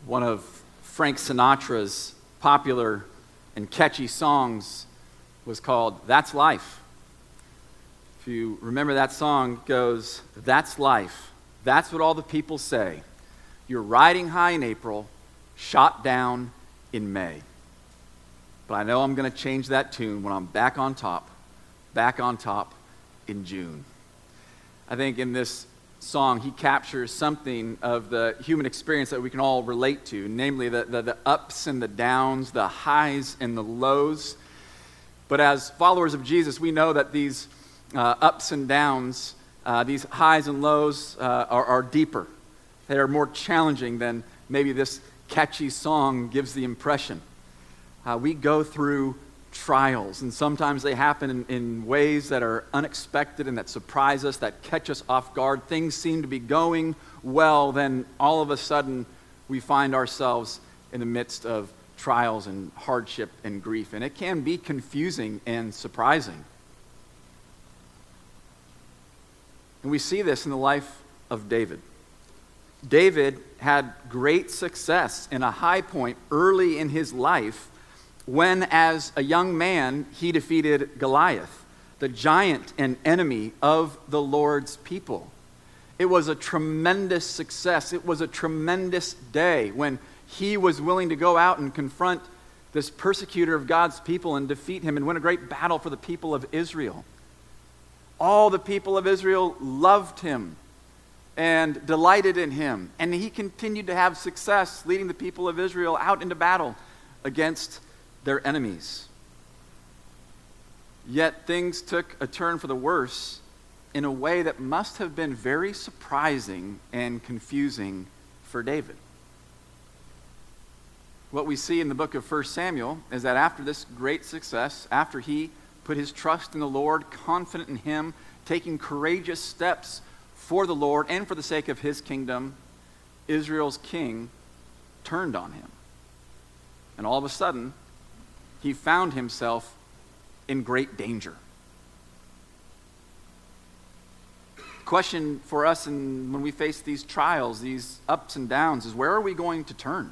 One of Frank Sinatra's popular and catchy songs was called "That's Life." If you remember that song, it goes, "That's life. That's what all the people say. You're riding high in April, shot down in May. But I know I'm going to change that tune when I'm back on top in June." I think in this song, he captures something of the human experience that we can all relate to, namely the ups and the downs, the highs and the lows. But as followers of Jesus, we know that these ups and downs, these highs and lows are deeper. They are more challenging than maybe this catchy song gives the impression. We go through trials, and sometimes they happen in ways that are unexpected and that surprise us, that catch us off guard. Things seem to be going well, then all of a sudden we find ourselves in the midst of trials and hardship and grief, and it can be confusing and surprising. And we see this in the life of David. David had great success in a high point early in his life when, as a young man, he defeated Goliath, the giant and enemy of the Lord's people. It was a tremendous success. It was a tremendous day when he was willing to go out and confront this persecutor of God's people and defeat him and win a great battle for the people of Israel. All the people of Israel loved him and delighted in him, and he continued to have success leading the people of Israel out into battle against their enemies. Yet things took a turn for the worse in a way that must have been very surprising and confusing for David. What we see in the book of 1 Samuel is that after this great success, after he put his trust in the Lord, confident in him, taking courageous steps for the Lord and for the sake of his kingdom, Israel's king turned on him. And all of a sudden, he found himself in great danger. The question for us when we face these trials, these ups and downs, is where are we going to turn?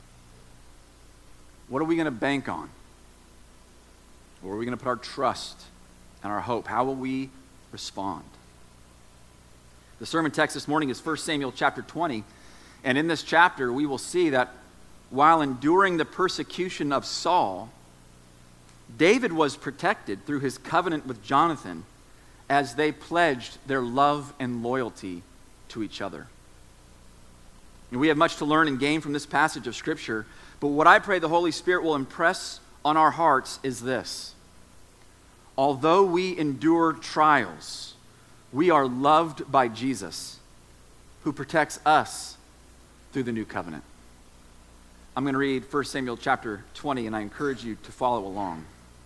What are we going to bank on? Where are we going to put our trust and our hope? How will we respond? The sermon text this morning is 1 Samuel chapter 20. And in this chapter, we will see that while enduring the persecution of Saul, David was protected through his covenant with Jonathan as they pledged their love and loyalty to each other. And we have much to learn and gain from this passage of Scripture, but what I pray the Holy Spirit will impress on our hearts is this: although we endure trials, we are loved by Jesus, who protects us through the new covenant. I'm going to read 1 Samuel chapter 20, and I encourage you to follow along.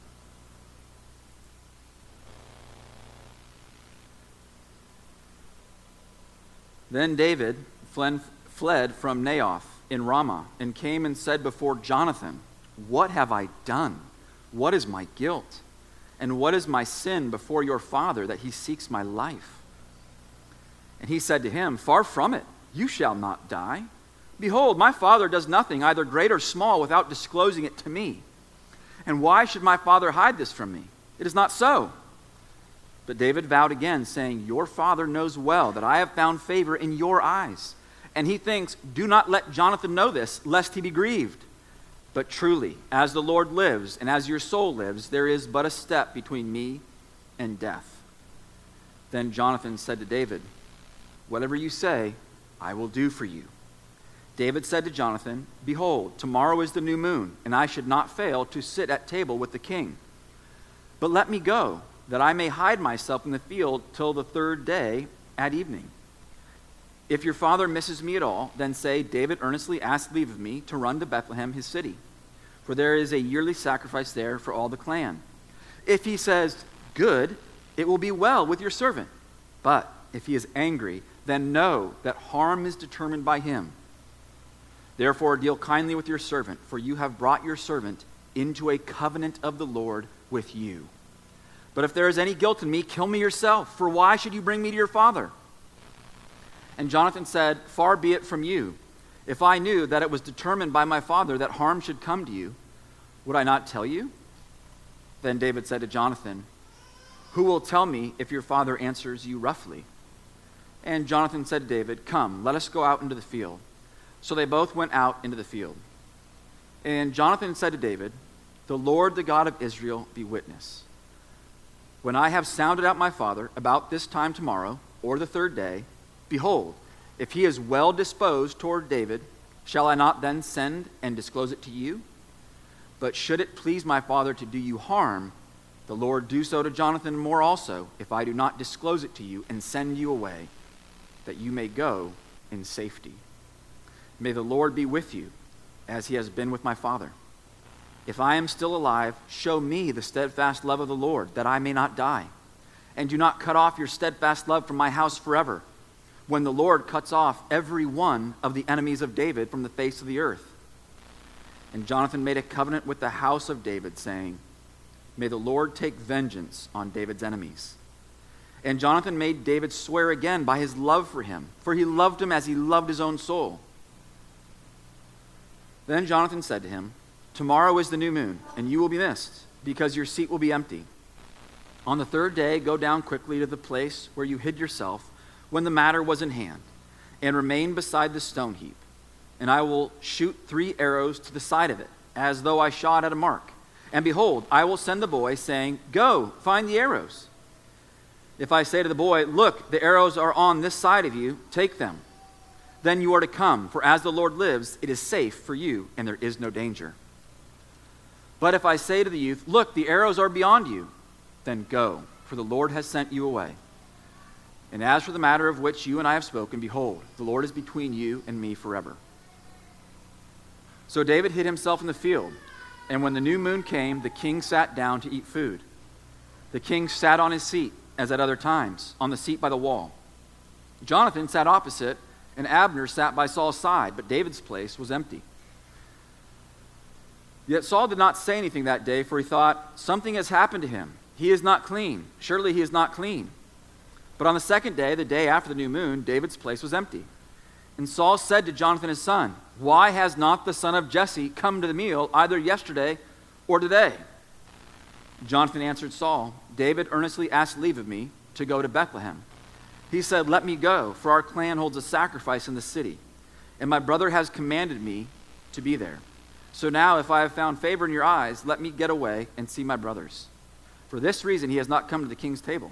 Then David fled from Naioth in Ramah and came and said before Jonathan, "What have I done? What is my guilt? And what is my sin before your father that he seeks my life?" And he said to him, "Far from it, you shall not die. Behold, my father does nothing, either great or small, without disclosing it to me. And why should my father hide this from me? It is not so." But David vowed again, saying, "Your father knows well that I have found favor in your eyes." And he thinks, "Do not let Jonathan know this, lest he be grieved. But truly, as the Lord lives, and as your soul lives, there is but a step between me and death." Then Jonathan said to David, "Whatever you say, I will do for you." David said to Jonathan, "Behold, tomorrow is the new moon, and I should not fail to sit at table with the king. But let me go, that I may hide myself in the field till the third day at evening. If your father misses me at all, then say, 'David earnestly asked leave of me to run to Bethlehem, his city, for there is a yearly sacrifice there for all the clan.' If he says, 'Good,' it will be well with your servant. But if he is angry, then know that harm is determined by him. Therefore deal kindly with your servant, for you have brought your servant into a covenant of the Lord with you. But if there is any guilt in me, kill me yourself, for why should you bring me to your father?" And Jonathan said, "Far be it from you. If I knew that it was determined by my father that harm should come to you, would I not tell you?" Then David said to Jonathan, "Who will tell me if your father answers you roughly?" And Jonathan said to David, "Come, let us go out into the field." So they both went out into the field. And Jonathan said to David, "The Lord, the God of Israel, be witness. When I have sounded out my father about this time tomorrow, or the third day, behold, if he is well disposed toward David, shall I not then send and disclose it to you? But should it please my father to do you harm, the Lord do so to Jonathan more also, if I do not disclose it to you and send you away, that you may go in safety. May the Lord be with you, as he has been with my father. If I am still alive, show me the steadfast love of the Lord, that I may not die. And do not cut off your steadfast love from my house forever, when the Lord cuts off every one of the enemies of David from the face of the earth." And Jonathan made a covenant with the house of David, saying, "May the Lord take vengeance on David's enemies." And Jonathan made David swear again by his love for him, for he loved him as he loved his own soul. Then Jonathan said to him, "Tomorrow is the new moon, and you will be missed, because your seat will be empty. On the third day, go down quickly to the place where you hid yourself when the matter was in hand, and remain beside the stone heap. And I will shoot 3 arrows to the side of it, as though I shot at a mark. And behold, I will send the boy, saying, 'Go, find the arrows.' If I say to the boy, 'Look, the arrows are on this side of you, take them,' then you are to come, for as the Lord lives, it is safe for you, and there is no danger. But if I say to the youth, 'Look, the arrows are beyond you,' then go, for the Lord has sent you away. And as for the matter of which you and I have spoken, behold, the Lord is between you and me forever." So David hid himself in the field, and when the new moon came, the king sat down to eat food. The king sat on his seat, as at other times, on the seat by the wall. Jonathan sat opposite, and Abner sat by Saul's side, but David's place was empty. Yet Saul did not say anything that day, for he thought, "Something has happened to him. He is not clean. Surely he is not clean." But on the second day, the day after the new moon, David's place was empty. And Saul said to Jonathan his son, "Why has not the son of Jesse come to the meal either yesterday or today?" Jonathan answered Saul, "David earnestly asked leave of me to go to Bethlehem. He said, 'Let me go, for our clan holds a sacrifice in the city, and my brother has commanded me to be there. So now, if I have found favor in your eyes, let me get away and see my brothers. For this reason he has not come to the king's table.'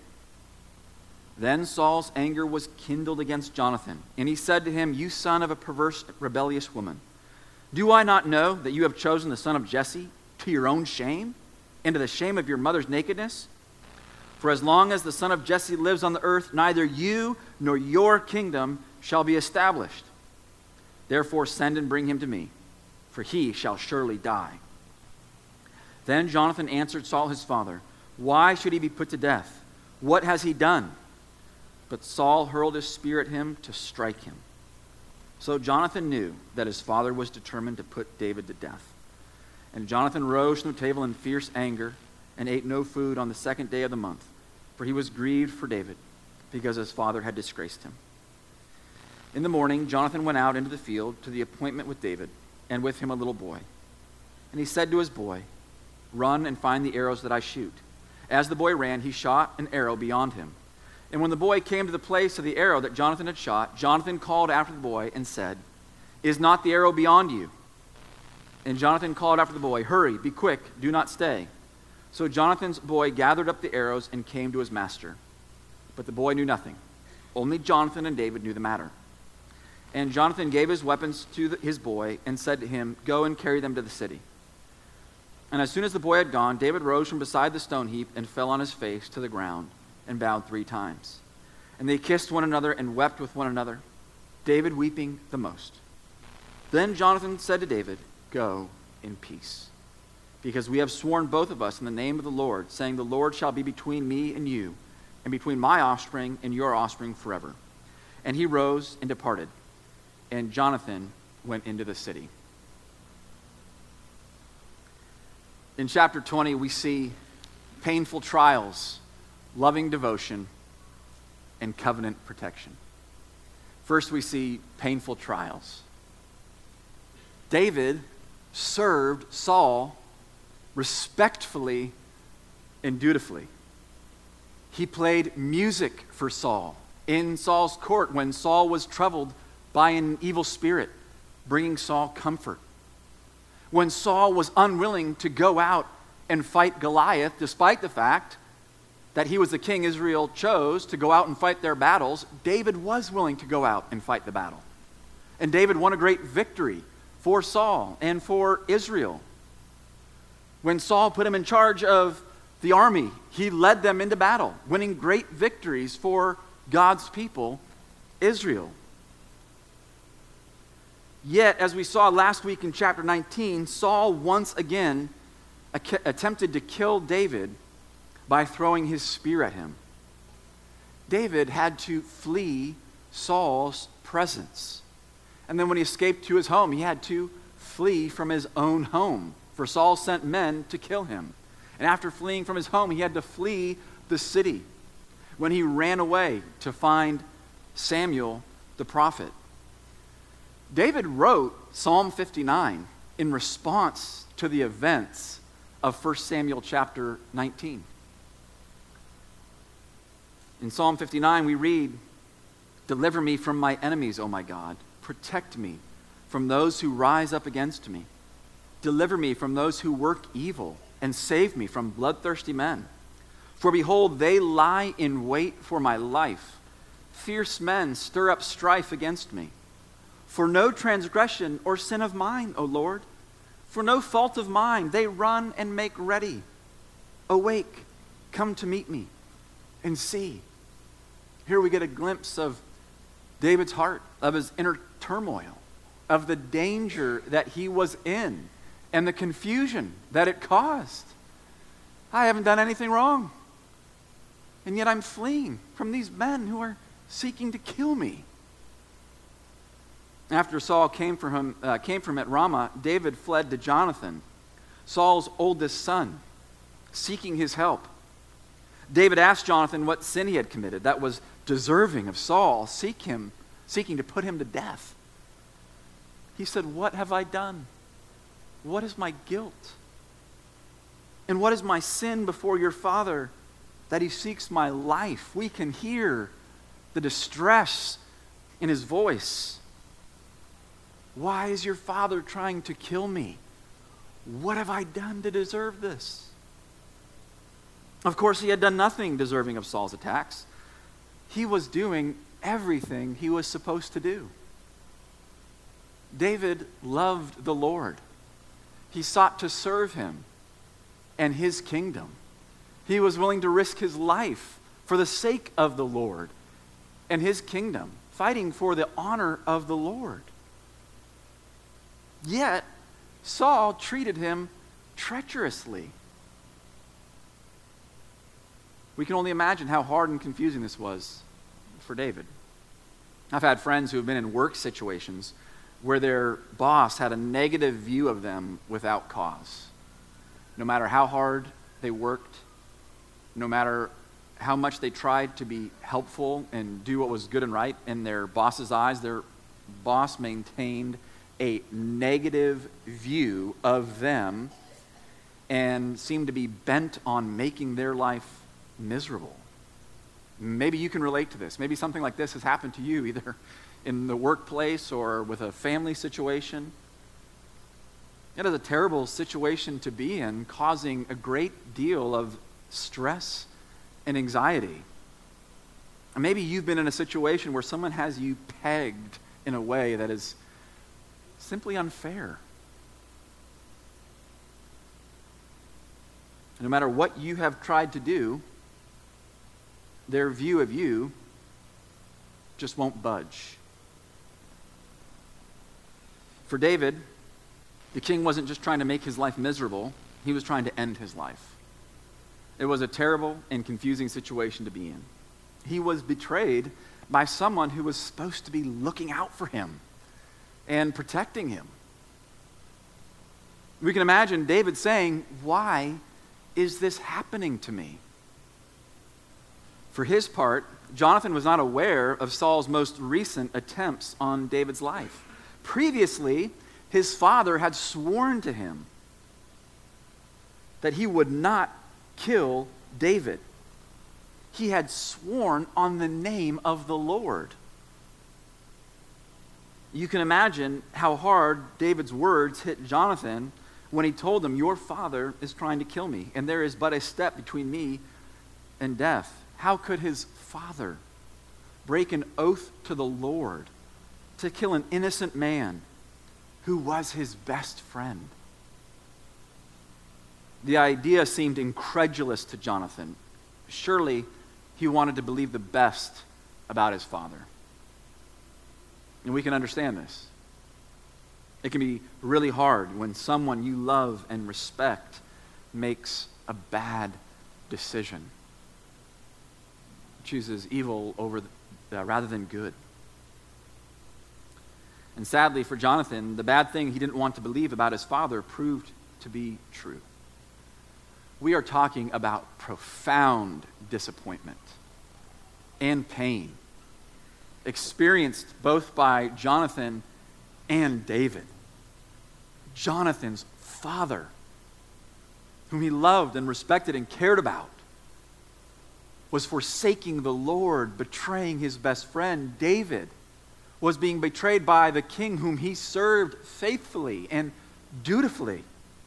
Then Saul's anger was kindled against Jonathan, and he said to him, 'You son of a perverse, rebellious woman, do I not know that you have chosen the son of Jesse to your own shame, and to the shame of your mother's nakedness? For as long as the son of Jesse lives on the earth, neither you nor your kingdom shall be established. Therefore send and bring him to me, for he shall surely die.' Then Jonathan answered Saul his father, 'Why should he be put to death? What has he done?' But Saul hurled his spear at him to strike him. So Jonathan knew that his father was determined to put David to death. And Jonathan rose from the table in fierce anger and ate no food on the second day of the month, for he was grieved for David, because his father had disgraced him. In the morning, Jonathan went out into the field to the appointment with David, and with him a little boy. And he said to his boy, 'Run and find the arrows that I shoot.' As the boy ran, he shot an arrow beyond him. And when the boy came to the place of the arrow that Jonathan had shot, Jonathan called after the boy and said, 'Is not the arrow beyond you?' And Jonathan called after the boy, 'Hurry, be quick, do not stay.' So Jonathan's boy gathered up the arrows and came to his master. But the boy knew nothing. Only Jonathan and David knew the matter. And Jonathan gave his weapons to his boy and said to him, 'Go and carry them to the city.' And as soon as the boy had gone, David rose from beside the stone heap and fell on his face to the ground and bowed 3 times. And they kissed one another and wept with one another, David weeping the most. Then Jonathan said to David, 'Go in peace, because we have sworn both of us in the name of the Lord, saying, the Lord shall be between me and you, and between my offspring and your offspring forever.' And he rose and departed, and Jonathan went into the city." In chapter 20, we see painful trials, loving devotion, and covenant protection. First, we see painful trials. David served Saul respectfully and dutifully. He played music for Saul in Saul's court when Saul was troubled by an evil spirit, bringing Saul comfort. When Saul was unwilling to go out and fight Goliath, despite the fact that he was the king Israel chose to go out and fight their battles, David was willing to go out and fight the battle. And David won a great victory for Saul and for Israel. When Saul put him in charge of the army, he led them into battle, winning great victories for God's people, Israel. Yet, as we saw last week in chapter 19, Saul once again attempted to kill David by throwing his spear at him. David had to flee Saul's presence. And then when he escaped to his home, he had to flee from his own home, for Saul sent men to kill him. And after fleeing from his home, he had to flee the city when he ran away to find Samuel the prophet. David wrote Psalm 59 in response to the events of 1 Samuel chapter 19. In Psalm 59 we read, "Deliver me from my enemies, O my God. Protect me from those who rise up against me. Deliver me from those who work evil, and save me from bloodthirsty men. For behold, they lie in wait for my life. Fierce men stir up strife against me. For no transgression or sin of mine, O Lord, for no fault of mine, they run and make ready. Awake, come to meet me, and see." Here we get a glimpse of David's heart, of his inner turmoil, of the danger that he was in, and the confusion that it caused. I haven't done anything wrong, and yet I'm fleeing from these men who are seeking to kill me. After Saul came from at Ramah, David fled to Jonathan, Saul's oldest son, seeking his help. David asked Jonathan what sin he had committed that was deserving of Saul seeking to put him to death. He said, "What have I done? What is my guilt? And what is my sin before your father that he seeks my life?" We can hear the distress in his voice. "Why is your father trying to kill me? What have I done to deserve this?" Of course, he had done nothing deserving of Saul's attacks. He was doing everything he was supposed to do. David loved the Lord. He sought to serve him and his kingdom. He was willing to risk his life for the sake of the Lord and his kingdom, fighting for the honor of the Lord. Yet, Saul treated him treacherously. We can only imagine how hard and confusing this was for David. I've had friends who have been in work situations where their boss had a negative view of them without cause. No matter how hard they worked, no matter how much they tried to be helpful and do what was good and right in their boss's eyes, their boss maintained a negative view of them and seemed to be bent on making their life miserable. Maybe you can relate to this. Maybe something like this has happened to you, either in the workplace or with a family situation. It is a terrible situation to be in, causing a great deal of stress and anxiety. And maybe you've been in a situation where someone has you pegged in a way that is simply unfair. No matter what you have tried to do, their view of you just won't budge. For David, the king wasn't just trying to make his life miserable, he was trying to end his life. It was a terrible and confusing situation to be in. He was betrayed by someone who was supposed to be looking out for him and protecting him. We can imagine David saying, "Why is this happening to me?" For his part, Jonathan was not aware of Saul's most recent attempts on David's life. Previously, his father had sworn to him that he would not kill David. He had sworn on the name of the Lord. You can imagine how hard David's words hit Jonathan when he told him, "Your father is trying to kill me, and there is but a step between me and death." How could his father break an oath to the Lord to kill an innocent man who was his best friend? The idea seemed incredulous to Jonathan. Surely he wanted to believe the best about his father. And we can understand this. It can be really hard when someone you love and respect makes a bad decision, chooses evil over rather than good. And sadly for Jonathan, the bad thing he didn't want to believe about his father proved to be true. We are talking about profound disappointment and pain experienced both by Jonathan and David. Jonathan's father, whom he loved and respected and cared about, was forsaking the Lord, betraying his best friend. David was being betrayed by the king whom he served faithfully and dutifully.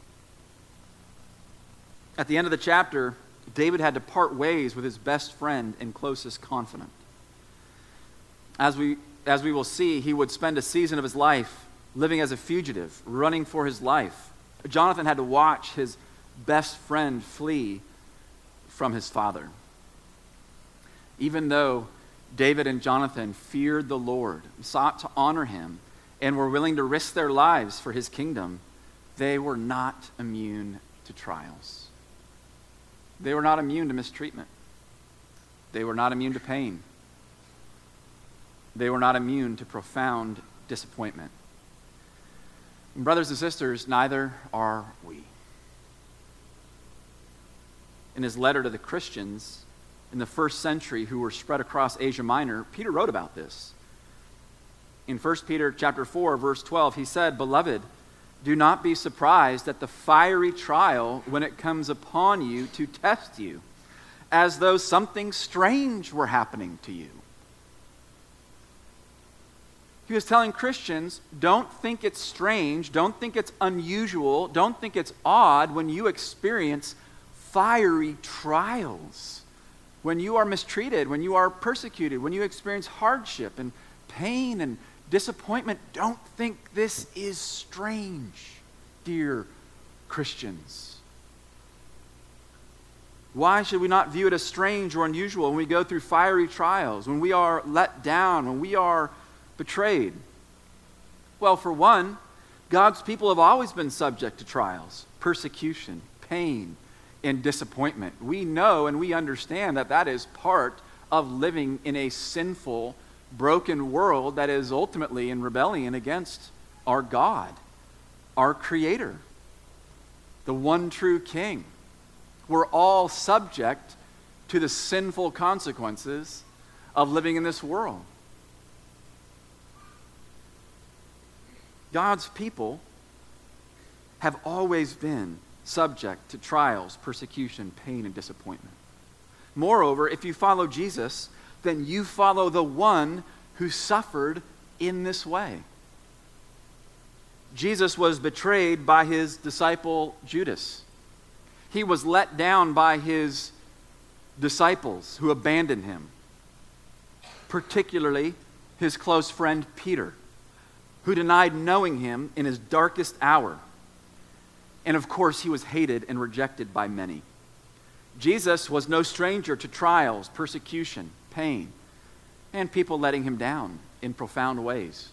At the end of the chapter, David had to part ways with his best friend and closest confidant. As we will see, he would spend a season of his life living as a fugitive, running for his life. Jonathan had to watch his best friend flee from his father. Even though David and Jonathan feared the Lord, sought to honor him, and were willing to risk their lives for his kingdom, they were not immune to trials. They were not immune to mistreatment. They were not immune to pain. They were not immune to profound disappointment. And brothers and sisters, neither are we. In his letter to the Christians in the first century who were spread across Asia Minor, Peter wrote about this. In 1 Peter chapter 4, verse 12, he said, "Beloved, do not be surprised at the fiery trial when it comes upon you to test you, as though something strange were happening to you." He was telling Christians, don't think it's strange, don't think it's unusual, don't think it's odd when you experience fiery trials, when you are mistreated, when you are persecuted, when you experience hardship and pain and disappointment. Don't think this is strange, dear Christians. Why should we not view it as strange or unusual when we go through fiery trials, when we are let down, when we are betrayed? Well, for one, God's people have always been subject to trials, persecution, pain, and disappointment. We know and we understand that that is part of living in a sinful, broken world that is ultimately in rebellion against our God, our Creator, the one true King. We're all subject to the sinful consequences of living in this world. God's people have always been subject to trials, persecution, pain, and disappointment. Moreover, if you follow Jesus, then you follow the one who suffered in this way. Jesus was betrayed by his disciple Judas. He was let down by his disciples who abandoned him, particularly his close friend Peter, who denied knowing him in his darkest hour. And of course, he was hated and rejected by many. Jesus was no stranger to trials, persecution, pain, and people letting him down in profound ways.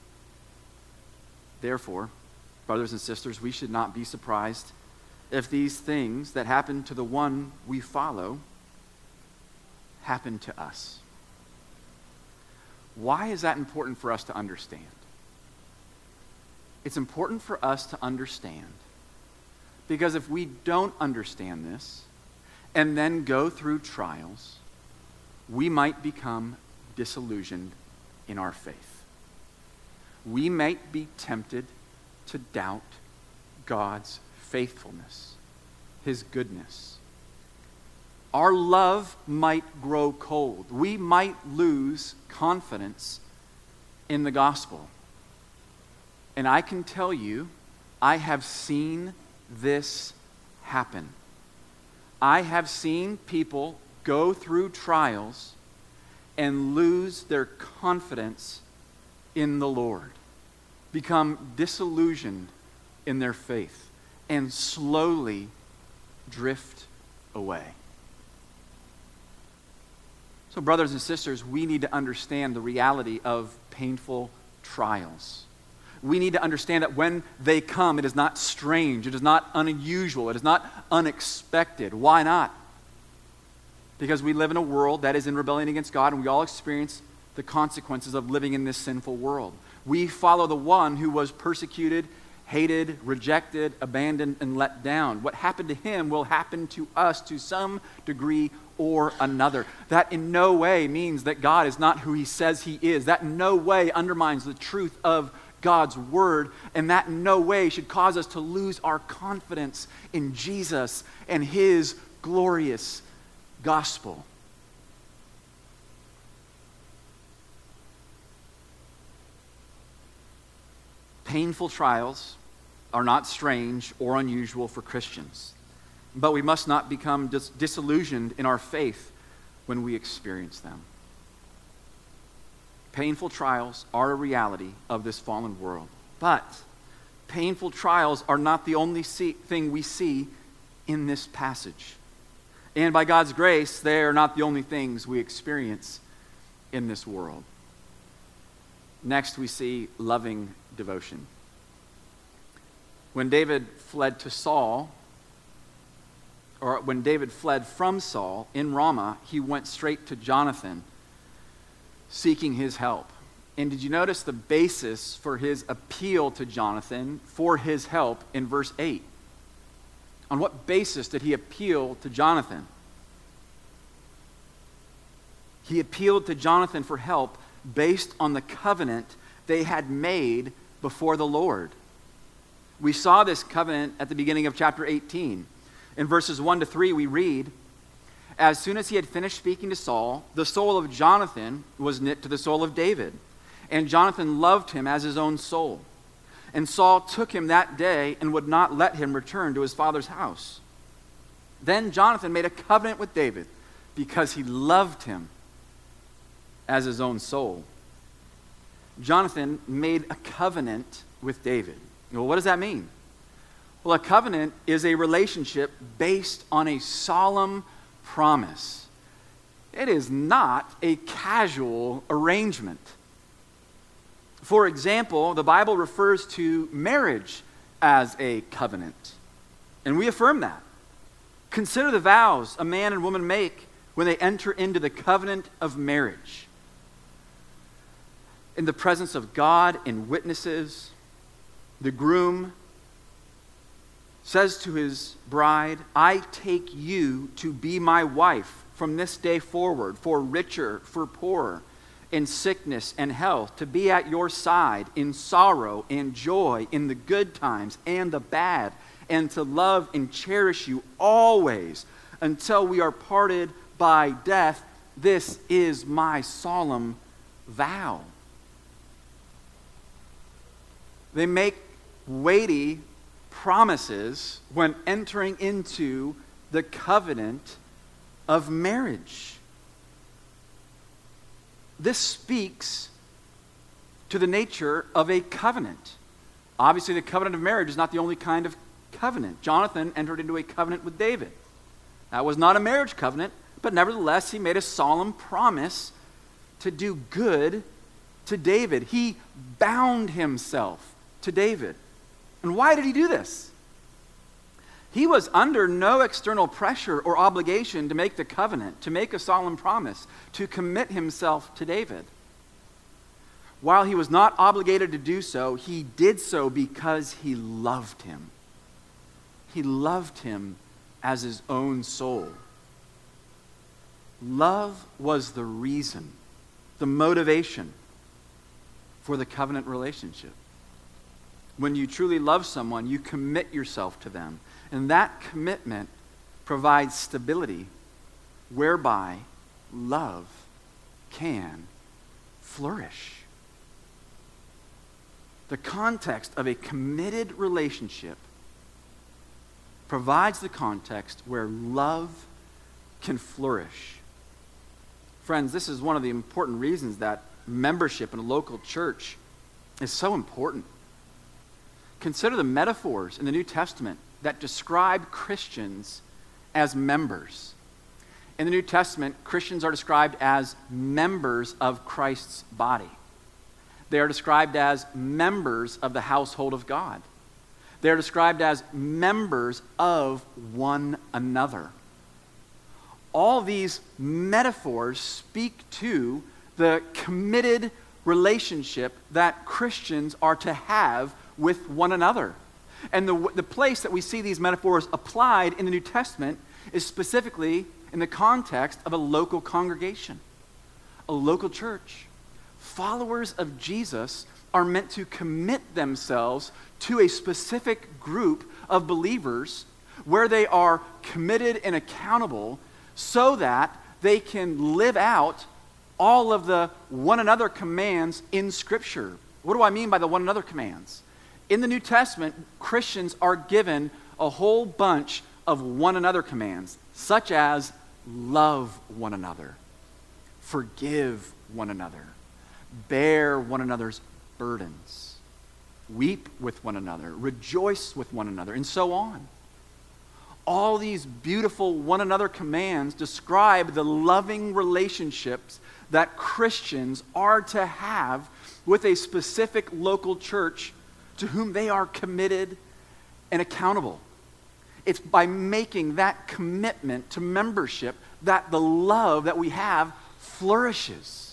Therefore, brothers and sisters, we should not be surprised if these things that happen to the one we follow happen to us. Why is that important for us to understand? It's important for us to understand because if we don't understand this and then go through trials, we might become disillusioned in our faith. We might be tempted to doubt God's faithfulness, his goodness. Our love might grow cold. We might lose confidence in the gospel. And I can tell you, I have seen this happen. I have seen people go through trials and lose their confidence in the Lord, become disillusioned in their faith, and slowly drift away. So, brothers and sisters, we need to understand the reality of painful trials. We need to understand that when they come, it is not strange, it is not unusual, it is not unexpected. Why not? Because we live in a world that is in rebellion against God, and we all experience the consequences of living in this sinful world. We follow the one who was persecuted, hated, rejected, abandoned, and let down. What happened to him will happen to us to some degree or another. That in no way means that God is not who he says he is. That in no way undermines the truth of God's word, and that in no way should cause us to lose our confidence in Jesus and his glorious gospel. Painful trials are not strange or unusual for Christians, but we must not become disillusioned in our faith when we experience them. Painful trials are a reality of this fallen world, but painful trials are not the only thing we see in this passage. And by God's grace, they are not the only things we experience in this world. Next, we see loving devotion. When David fled to Saul, or when David fled from Saul in Ramah, he went straight to Jonathan, seeking his help. And did you notice the basis for his appeal to Jonathan for his help in verse 8? On what basis did he appeal to Jonathan? He appealed to Jonathan for help based on the covenant they had made before the Lord. We saw this covenant at the beginning of chapter 18. In verses 1 to 3, we read, "As soon as he had finished speaking to Saul, the soul of Jonathan was knit to the soul of David, and Jonathan loved him as his own soul. And Saul took him that day and would not let him return to his father's house. Then Jonathan made a covenant with David because he loved him as his own soul." Jonathan made a covenant with David. Well, what does that mean? Well, a covenant is a relationship based on a solemn promise. It is not a casual arrangement. For example, the Bible refers to marriage as a covenant, and we affirm that. Consider the vows a man and woman make when they enter into the covenant of marriage. In the presence of God and witnesses, the groom says to his bride, "I take you to be my wife from this day forward, for richer, for poorer, in sickness and health, to be at your side in sorrow and joy, in the good times and the bad, and to love and cherish you always until we are parted by death. This is my solemn vow." They make weighty promises when entering into the covenant of marriage. This speaks to the nature of a covenant. Obviously, the covenant of marriage is not the only kind of covenant. Jonathan entered into a covenant with David. That was not a marriage covenant, but nevertheless, he made a solemn promise to do good to David. He bound himself to David. And why did he do this? He was under no external pressure or obligation to make the covenant, to make a solemn promise, to commit himself to David. While he was not obligated to do so, he did so because he loved him. He loved him as his own soul. Love was the reason, the motivation for the covenant relationship. When you truly love someone, you commit yourself to them. And that commitment provides stability whereby love can flourish. The context of a committed relationship provides the context where love can flourish. Friends, this is one of the important reasons that membership in a local church is so important. Consider the metaphors in the New Testament that describe Christians as members. In the New Testament, Christians are described as members of Christ's body. They are described as members of the household of God. They are described as members of one another. All these metaphors speak to the committed relationship that Christians are to have with one another. And the place that we see these metaphors applied in the New Testament is specifically in the context of a local congregation, a local church. Followers of Jesus are meant to commit themselves to a specific group of believers where they are committed and accountable so that they can live out all of the one another commands in Scripture. What do I mean by the one another commands? In the New Testament, Christians are given a whole bunch of one another commands, such as love one another, forgive one another, bear one another's burdens, weep with one another, rejoice with one another, and so on. All these beautiful one another commands describe the loving relationships that Christians are to have with a specific local church to whom they are committed and accountable. It's by making that commitment to membership that the love that we have flourishes.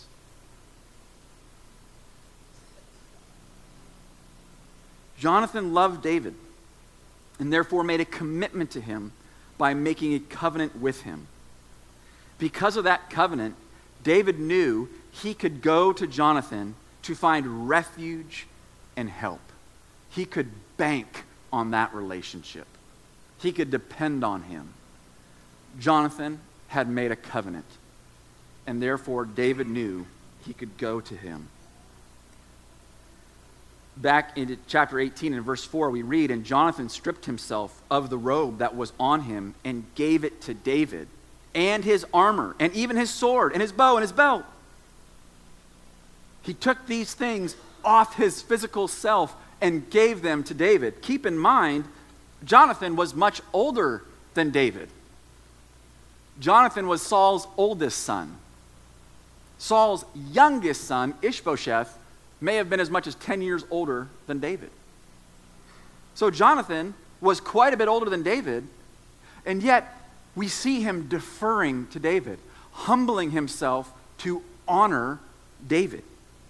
Jonathan loved David and therefore made a commitment to him by making a covenant with him. Because of that covenant, David knew he could go to Jonathan to find refuge and help. He could bank on that relationship. He could depend on him. Jonathan had made a covenant, and therefore David knew he could go to him. Back in chapter 18 and verse 4, we read, "And Jonathan stripped himself of the robe that was on him and gave it to David, and his armor, and even his sword, and his bow, and his belt." He took these things off his physical self and gave them to David. Keep in mind, Jonathan was much older than David. Jonathan was Saul's oldest son. Saul's youngest son, Ishbosheth, may have been as much as 10 years older than David. So Jonathan was quite a bit older than David, and yet we see him deferring to David, humbling himself to honor David.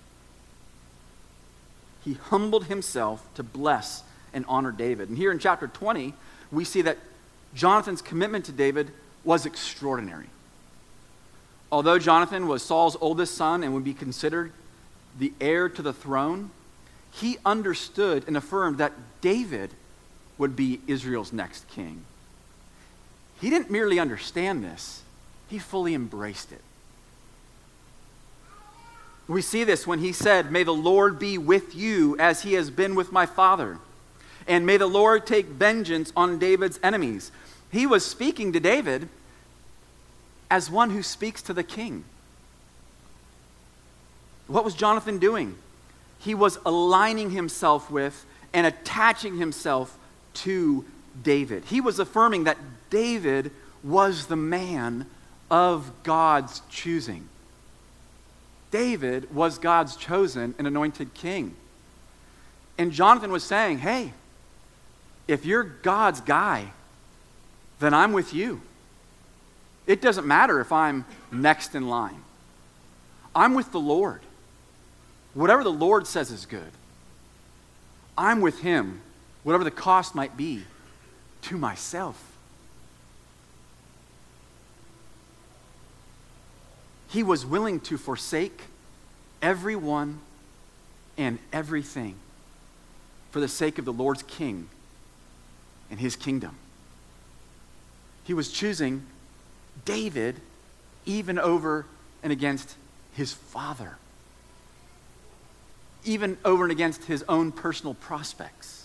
He humbled himself to bless and honor David. And here in chapter 20, we see that Jonathan's commitment to David was extraordinary. Although Jonathan was Saul's oldest son and would be considered the heir to the throne, he understood and affirmed that David would be Israel's next king. He didn't merely understand this, he fully embraced it. We see this when he said, "May the Lord be with you as he has been with my father. And may the Lord take vengeance on David's enemies." He was speaking to David as one who speaks to the king. What was Jonathan doing? He was aligning himself with and attaching himself to David. He was affirming that David was the man of God's choosing. David was God's chosen and anointed king. And Jonathan was saying, hey, if you're God's guy, then I'm with you. It doesn't matter if I'm next in line. I'm with the Lord. Whatever the Lord says is good. I'm with him, whatever the cost might be, to myself. He was willing to forsake everyone and everything for the sake of the Lord's king and his kingdom. He was choosing David even over and against his father, even over and against his own personal prospects.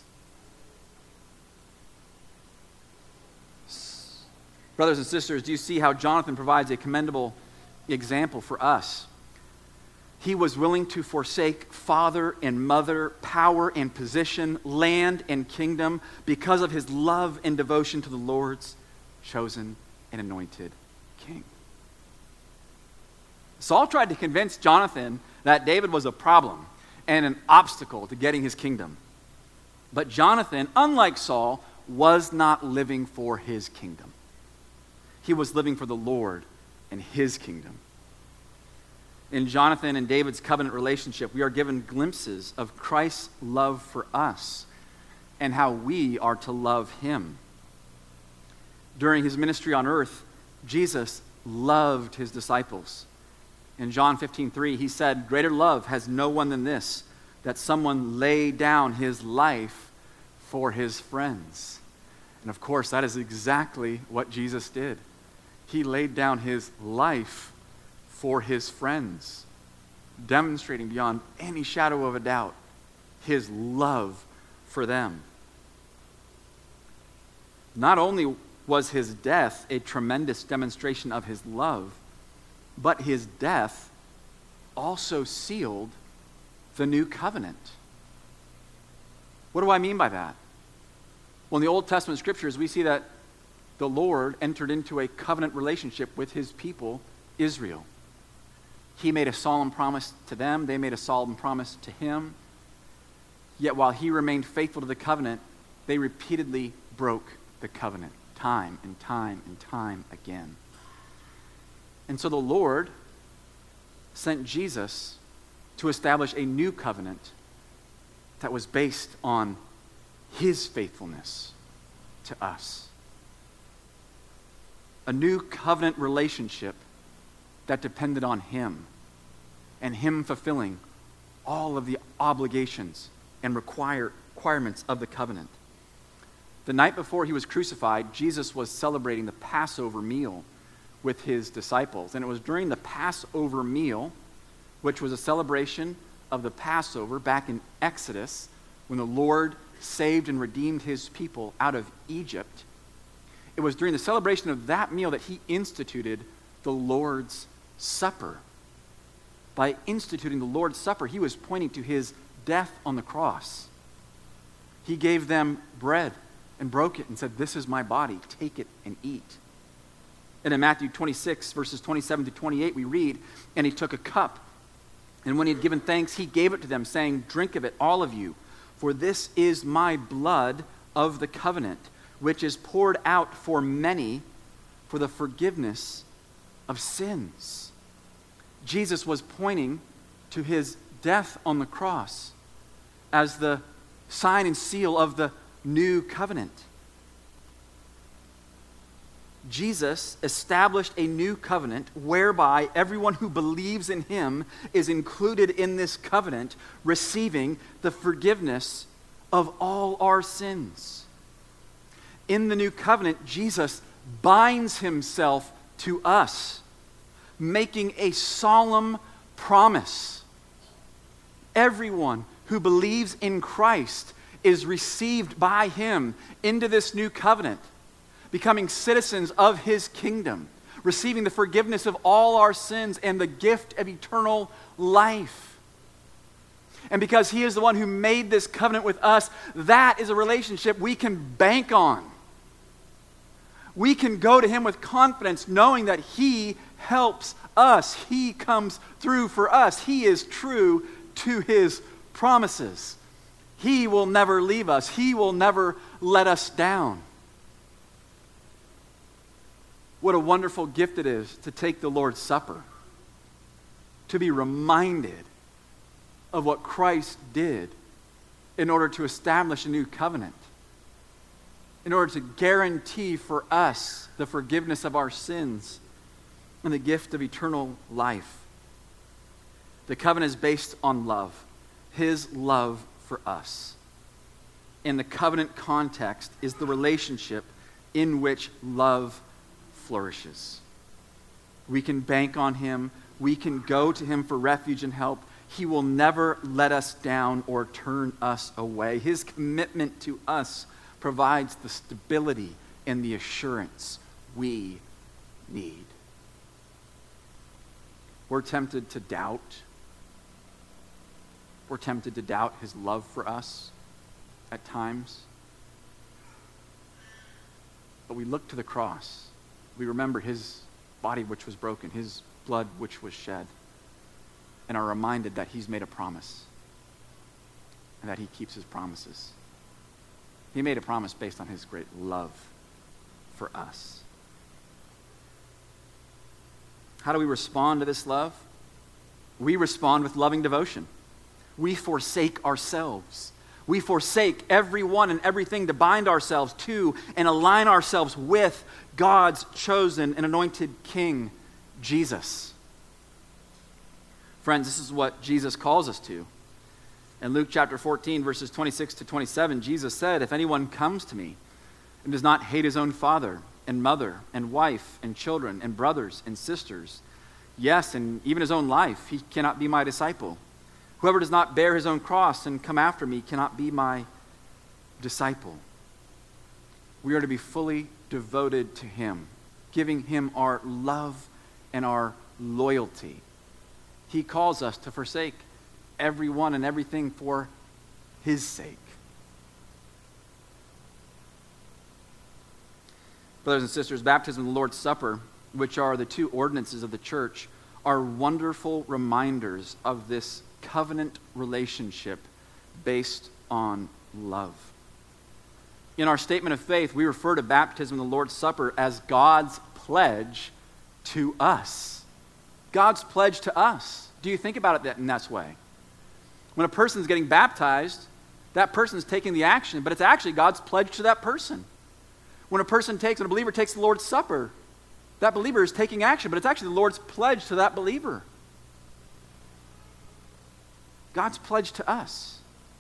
Brothers and sisters, do you see how Jonathan provides a commendable example for us? He was willing to forsake father and mother, power and position, land and kingdom because of his love and devotion to the Lord's chosen and anointed king. Saul tried to convince Jonathan that David was a problem and an obstacle to getting his kingdom. But Jonathan, unlike Saul, was not living for his kingdom. He was living for the Lord and his kingdom. In Jonathan and David's covenant relationship, we are given glimpses of Christ's love for us and how we are to love him. During his ministry on earth, Jesus loved his disciples. In John 15:3, he said, "Greater love has no one than this, that someone lay down his life for his friends." And of course, that is exactly what Jesus did. He laid down his life for his friends, demonstrating beyond any shadow of a doubt his love for them. Not only was his death a tremendous demonstration of his love, but his death also sealed the new covenant. What do I mean by that? Well, in the Old Testament scriptures, we see that the Lord entered into a covenant relationship with his people, Israel. He made a solemn promise to them. They made a solemn promise to him. Yet while he remained faithful to the covenant, they repeatedly broke the covenant time and time and time again. And so the Lord sent Jesus to establish a new covenant that was based on his faithfulness to us. A new covenant relationship that depended on him and him fulfilling all of the obligations and requirements of the covenant. The night before he was crucified, Jesus was celebrating the Passover meal with his disciples. And it was during the Passover meal, which was a celebration of the Passover back in Exodus, when the Lord saved and redeemed his people out of Egypt. It was during the celebration of that meal that he instituted the Lord's Supper. By instituting the Lord's Supper, he was pointing to his death on the cross. He gave them bread and broke it and said, "This is my body, take it and eat." And in Matthew 26, verses 27 to 28, we read, "And he took a cup, and when he had given thanks, he gave it to them, saying, 'Drink of it, all of you, for this is my blood of the covenant, which is poured out for many for the forgiveness of sins.'" Jesus was pointing to his death on the cross as the sign and seal of the new covenant. Jesus established a new covenant whereby everyone who believes in him is included in this covenant, receiving the forgiveness of all our sins. In the new covenant, Jesus binds himself to us, making a solemn promise. Everyone who believes in Christ is received by him into this new covenant, becoming citizens of his kingdom, receiving the forgiveness of all our sins and the gift of eternal life. And because he is the one who made this covenant with us, that is a relationship we can bank on. We can go to him with confidence, knowing that he helps us. He comes through for us. He is true to his promises. He will never leave us. He will never let us down. What a wonderful gift it is to take the Lord's Supper, to be reminded of what Christ did in order to establish a new covenant, in order to guarantee for us the forgiveness of our sins and the gift of eternal life. The covenant is based on love, his love for us. in the covenant context is the relationship in which love flourishes. We can bank on him. We can go to him for refuge and help. He will never let us down or turn us away. His commitment to us provides the stability and the assurance we need. We're tempted to doubt. We're tempted to doubt his love for us at times. But we look to the cross. We remember his body which was broken, his blood which was shed, and are reminded that he's made a promise and that he keeps his promises. He made a promise based on his great love for us. How do we respond to this love? We respond with loving devotion. We forsake ourselves. We forsake everyone and everything to bind ourselves to and align ourselves with God's chosen and anointed King, Jesus. Friends, this is what Jesus calls us to. In Luke chapter 14, verses 26 to 27, Jesus said, "If anyone comes to me and does not hate his own father and mother and wife and children and brothers and sisters, yes, and even his own life, he cannot be my disciple. Whoever does not bear his own cross and come after me cannot be my disciple." We are to be fully devoted to him, giving him our love and our loyalty. He calls us to forsake everyone and everything for his sake. Brothers and sisters, baptism and the Lord's Supper, which are the two ordinances of the church, are wonderful reminders of this covenant relationship based on love. In our statement of faith, we refer to baptism and the Lord's Supper as God's pledge to us. God's pledge to us. Do you think about it in that way? When a person is getting baptized, that person is taking the action, but it's actually God's pledge to that person. When a believer takes the Lord's Supper, that believer is taking action, but it's actually the Lord's pledge to that believer. God's pledge to us.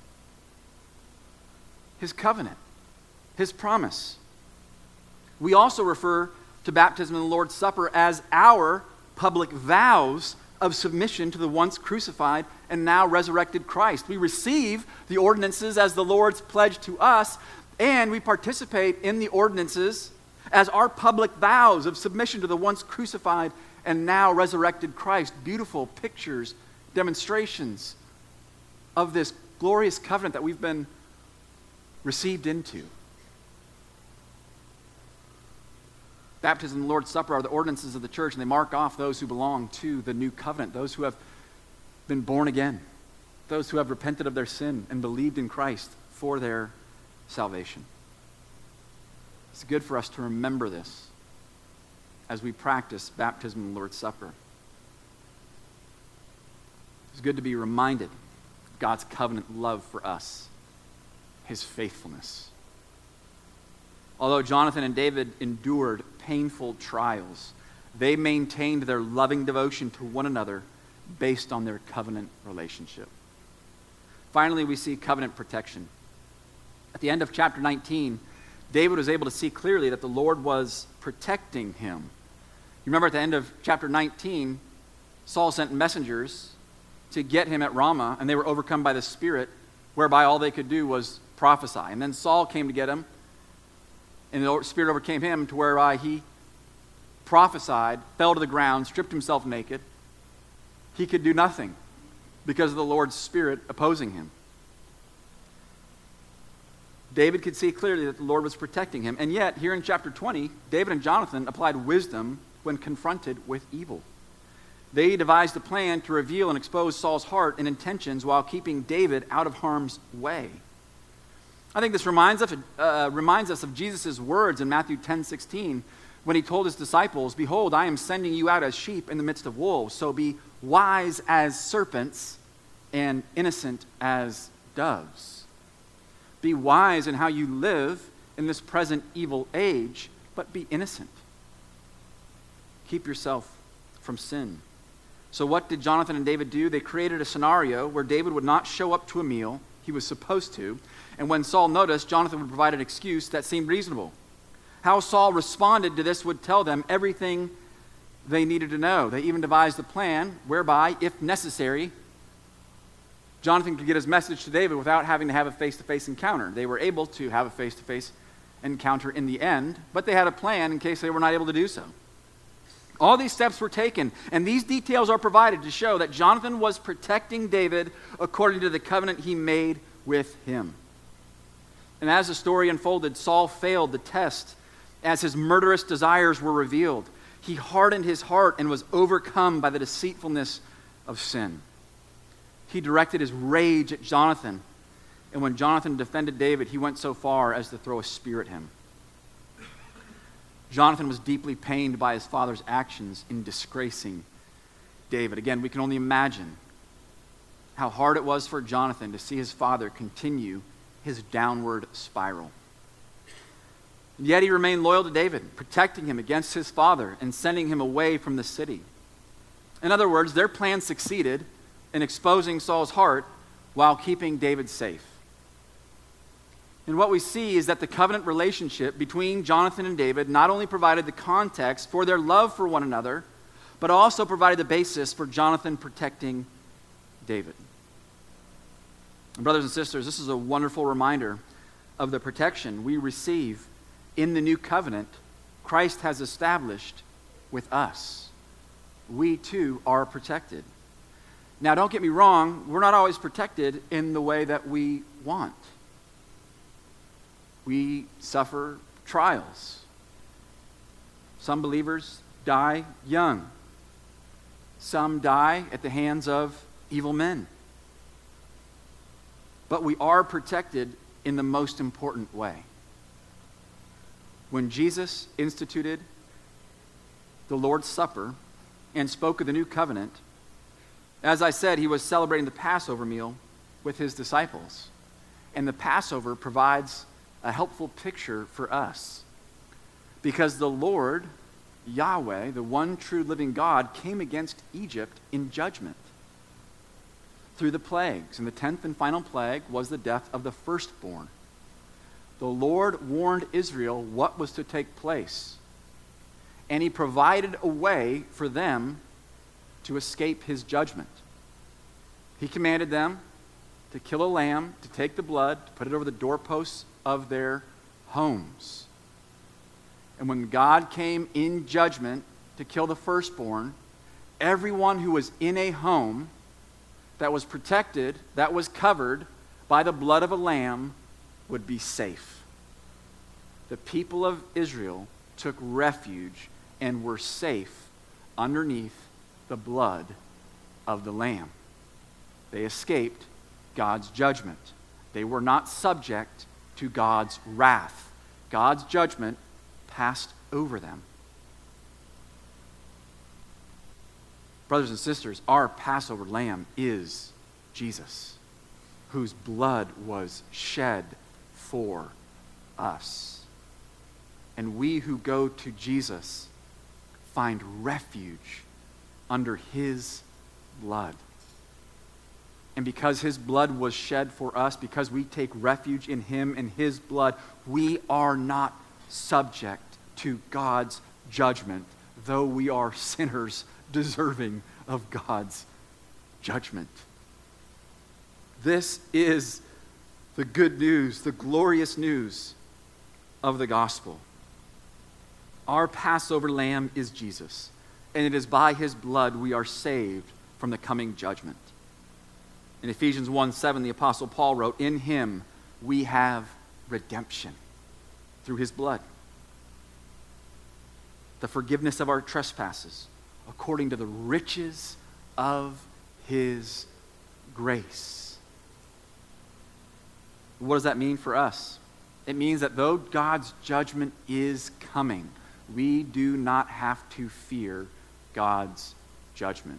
His covenant. His promise. We also refer to baptism and the Lord's Supper as our public vows of submission to the once crucified and now resurrected Christ. We receive the ordinances as the Lord's pledge to us, and we participate in the ordinances as our public vows of submission to the once crucified and now resurrected Christ. Beautiful pictures, demonstrations of this glorious covenant that we've been received into. Baptism and the Lord's Supper are the ordinances of the church, and they mark off those who belong to the new covenant, those who have been born again, those who have repented of their sin and believed in Christ for their salvation. It's good for us to remember this as we practice baptism and the Lord's Supper. It's good to be reminded of God's covenant love for us, his faithfulness. Although Jonathan and David endured painful trials, they maintained their loving devotion to one another based on their covenant relationship. Finally, we see covenant protection. At the end of chapter 19, David was able to see clearly that the Lord was protecting him. You remember at the end of chapter 19, Saul sent messengers to get him at Ramah, and they were overcome by the Spirit, whereby all they could do was prophesy. And then Saul came to get him, and the Spirit overcame him to whereby he prophesied, fell to the ground, stripped himself naked. He could do nothing because of the Lord's Spirit opposing him. David could see clearly that the Lord was protecting him. And yet, here in chapter 20, David and Jonathan applied wisdom when confronted with evil. They devised a plan to reveal and expose Saul's heart and intentions while keeping David out of harm's way. I think this reminds us of Jesus' words in Matthew 10:16 when he told his disciples, "Behold, I am sending you out as sheep in the midst of wolves, so be wise as serpents and innocent as doves." Be wise in how you live in this present evil age, but be innocent. Keep yourself from sin. So what did Jonathan and David do? They created a scenario where David would not show up to a meal he was supposed to, And when Saul noticed, Jonathan would provide an excuse that seemed reasonable. How Saul responded to this would tell them everything they needed to know. They even devised a plan whereby, if necessary, Jonathan could get his message to David without having to have a face-to-face encounter. They were able to have a face-to-face encounter in the end, but they had a plan in case they were not able to do so. All these steps were taken, and these details are provided to show that Jonathan was protecting David according to the covenant he made with him. And as the story unfolded, Saul failed the test as his murderous desires were revealed. He hardened his heart and was overcome by the deceitfulness of sin. He directed his rage at Jonathan, and when Jonathan defended David, he went so far as to throw a spear at him. Jonathan was deeply pained by his father's actions in disgracing David. Again, we can only imagine how hard it was for Jonathan to see his father continue his downward spiral. And yet he remained loyal to David, protecting him against his father and sending him away from the city. In other words, their plan succeeded in exposing Saul's heart while keeping David safe. And what we see is that the covenant relationship between Jonathan and David not only provided the context for their love for one another, but also provided the basis for Jonathan protecting David. And brothers and sisters, this is a wonderful reminder of the protection we receive in the new covenant Christ has established with us. We too are protected. Now, don't get me wrong, we're not always protected in the way that we want. We suffer trials. Some believers die young. Some die at the hands of evil men. But we are protected in the most important way. When Jesus instituted the Lord's Supper and spoke of the new covenant, as I said, he was celebrating the Passover meal with his disciples. And the Passover provides a helpful picture for us. Because the Lord, Yahweh, the one true living God, came against Egypt in judgment through the plagues. And the 10th and final plague was the death of the firstborn. The Lord warned Israel what was to take place. And he provided a way for them to escape his judgment. He commanded them to kill a lamb, to take the blood, to put it over the doorposts of their homes. And when God came in judgment to kill the firstborn, everyone who was in a home that was protected, that was covered by the blood of a lamb, would be safe. The people of Israel took refuge and were safe underneath the blood of the lamb. They escaped God's judgment. They were not subject to God's wrath. God's judgment passed over them. Brothers and sisters, our Passover lamb is Jesus, whose blood was shed for us. And we who go to Jesus find refuge under his blood. And because his blood was shed for us, because we take refuge in him and his blood, we are not subject to God's judgment, though we are sinners deserving of God's judgment. This is the good news, the glorious news of the gospel. Our Passover lamb is Jesus, and it is by his blood we are saved from the coming judgment. In Ephesians 1:7, the Apostle Paul wrote, "In him we have redemption through his blood, the forgiveness of our trespasses, according to the riches of his grace." What does that mean for us? It means that though God's judgment is coming, we do not have to fear God's judgment.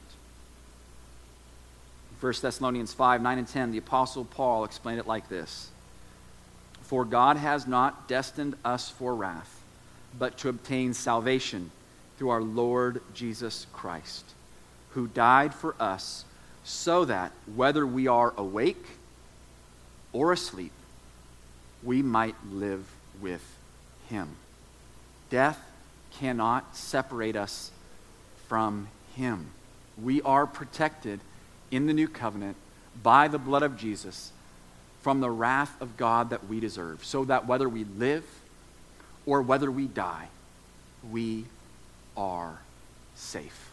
1 Thessalonians 5:9 and 10, the Apostle Paul explained it like this: "For God has not destined us for wrath, but to obtain salvation through our Lord Jesus Christ, who died for us, so that whether we are awake or asleep, we might live with him. Death cannot separate us from him. We are protected in the new covenant by the blood of Jesus from the wrath of God that we deserve, so that whether we live or whether we die, we are safe.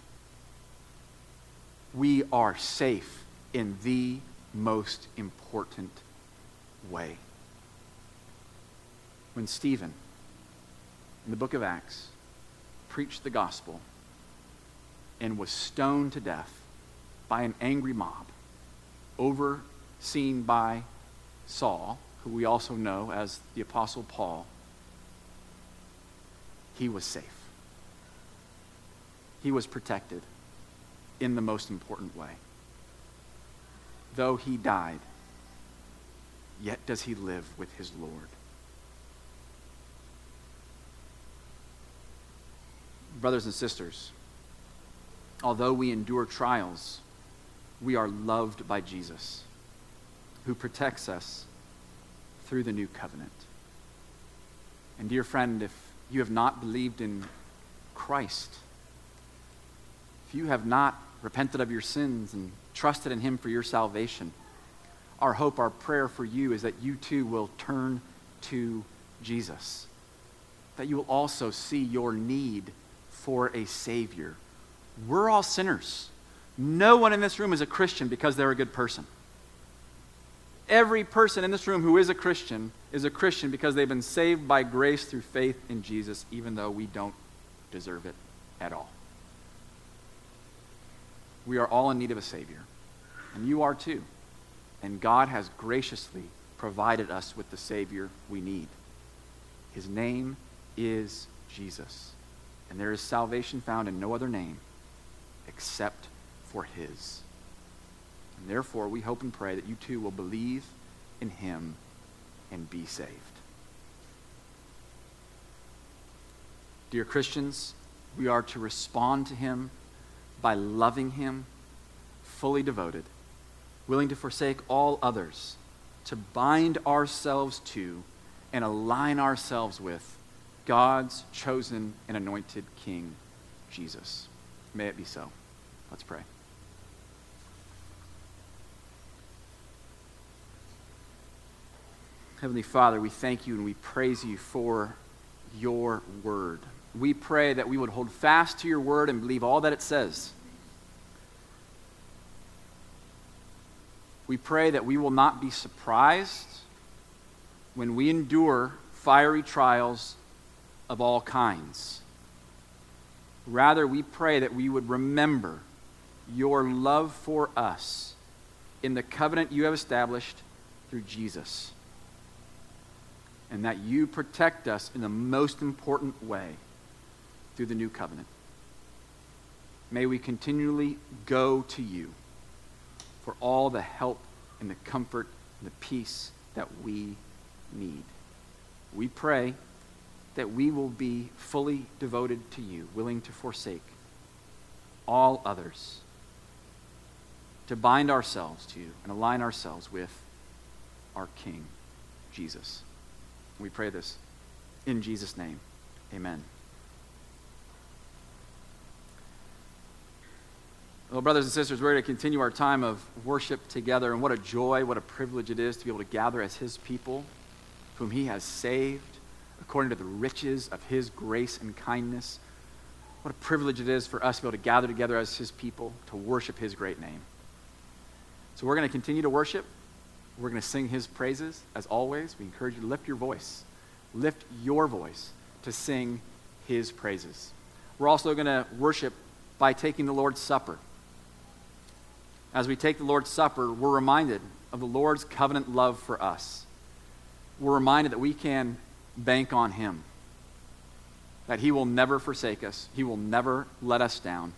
We are safe in the most important way. When Stephen, in the book of Acts, preached the gospel and was stoned to death by an angry mob, overseen by Saul, who we also know as the Apostle Paul, he was safe. He was protected in the most important way. Though he died, yet does he live with his Lord. Brothers and sisters, although we endure trials, we are loved by Jesus, who protects us through the new covenant. And dear friend, if you have not believed in Christ, if you have not repented of your sins and trusted in him for your salvation, our hope, our prayer for you is that you too will turn to Jesus, that you will also see your need for a Savior. We're all sinners. No one in this room is a Christian because they're a good person. Every person in this room who is a Christian because they've been saved by grace through faith in Jesus, even though we don't deserve it at all. We are all in need of a Savior, and you are too. And God has graciously provided us with the Savior we need. His name is Jesus, and there is salvation found in no other name except for his. And therefore, we hope and pray that you too will believe in him and be saved. Dear Christians, we are to respond to him by loving him, fully devoted, willing to forsake all others, to bind ourselves to and align ourselves with God's chosen and anointed King, Jesus. May it be so. Let's pray. Heavenly Father, we thank you and we praise you for your word. We pray that we would hold fast to your word and believe all that it says. We pray that we will not be surprised when we endure fiery trials of all kinds. Rather, we pray that we would remember your love for us in the covenant you have established through Jesus, and that you protect us in the most important way through the new covenant. May we continually go to you for all the help and the comfort and the peace that we need. We pray that we will be fully devoted to you, willing to forsake all others, to bind ourselves to you and align ourselves with our King, Jesus. We pray this in Jesus' name. Amen. Well, brothers and sisters, we're going to continue our time of worship together, and what a joy, what a privilege it is to be able to gather as his people, whom he has saved according to the riches of his grace and kindness. What a privilege it is for us to be able to gather together as his people to worship his great name. So we're going to continue to worship. We're going to sing his praises. As always, we encourage you to lift your voice. Lift your voice to sing his praises. We're also going to worship by taking the Lord's Supper. As we take the Lord's Supper, we're reminded of the Lord's covenant love for us. We're reminded that we can bank on him, that he will never forsake us. He will never let us down.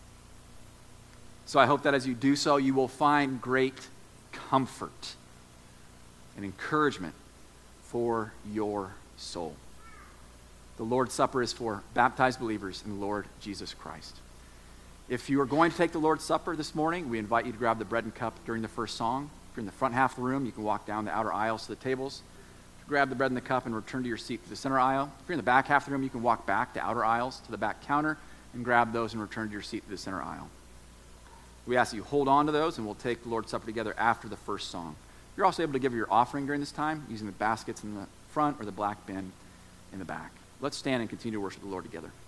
So I hope that as you do so, you will find great comfort and encouragement for your soul. The Lord's Supper is for baptized believers in the Lord Jesus Christ. If you are going to take the Lord's Supper this morning, we invite you to grab the bread and cup during the first song. If you're in the front half of the room, you can walk down the outer aisles to the tables. If grab the bread and the cup and return to your seat to the center aisle. If you're in the back half of the room, you can walk back to outer aisles to the back counter and grab those and return to your seat to the center aisle. We ask that you hold on to those, and we'll take the Lord's Supper together after the first song. You're also able to give your offering during this time using the baskets in the front or the black bin in the back. Let's stand and continue to worship the Lord together.